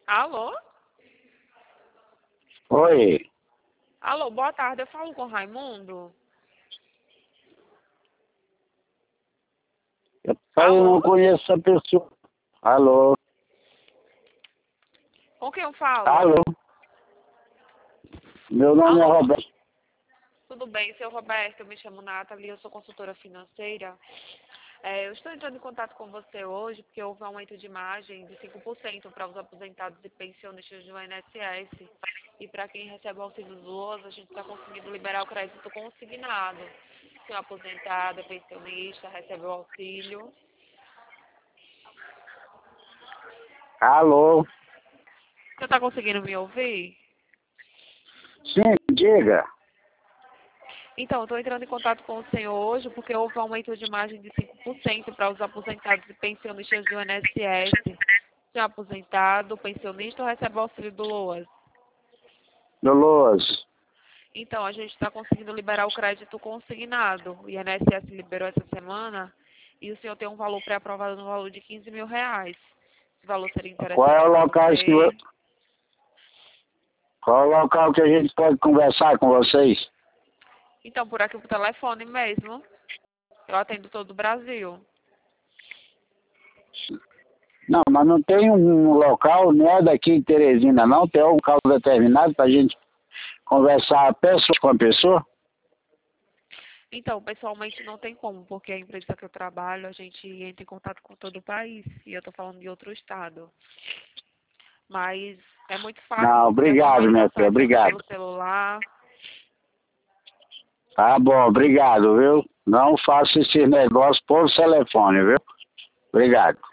Alô? Oi, Alô, boa tarde. Eu falo com o Raimundo? eu não Alô? conheço essa pessoa. Alô, Com quem eu falo? alô, meu nome é Alô? Roberto. Tudo bem, seu Roberto? Eu me chamo Nathalie, eu sou consultora financeira. Eu estou entrando em contato com você hoje porque houve um aumento de margem de 5% para os aposentados e pensionistas do INSS. E para quem recebe o auxílio do LOAS, a gente está conseguindo liberar o crédito consignado. Se o aposentado, é pensionista, recebe o auxílio. Alô, Você está conseguindo me ouvir? sim, diga. Então, estou entrando em contato com o senhor hoje porque houve um aumento de margem de 5% para os aposentados e pensionistas do INSS. Se é aposentado, pensionista ou recebe o auxílio do LOAS. Dolores. Então, a gente está conseguindo liberar o crédito consignado. O INSS liberou essa semana e o senhor tem um valor pré-aprovado no valor de R$ 15.000. Esse valor seria Qual é interessante o para local você. qual é o local que a gente pode conversar com vocês? Então, por aqui por telefone mesmo. Eu atendo todo o Brasil. Não, mas não tem um local, não é daqui em Teresina, não? Tem um local determinado para a gente conversar pessoa com a pessoa? Então, pessoalmente não tem como, porque a empresa que eu trabalho, a gente entra em contato com todo o país. E eu estou falando de outro estado. Mas é muito fácil, Não, você é só uma obrigado, minha ligação filha, entrando obrigado. pelo celular. Tá bom, obrigado, viu? Não faça esse negócio por telefone, viu? Obrigado.